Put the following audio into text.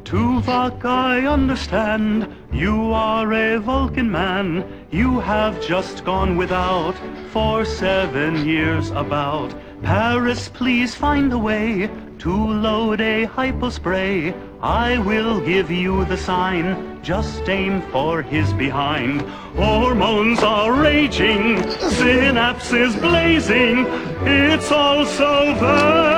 Tuvok, I understand. You are a Vulcan man. You have just gone without for 7 years about. Paris, please find a way to load a hypospray. I will give you the sign. Just aim for his behind. Hormones are raging. Synapses blazing. It's all so very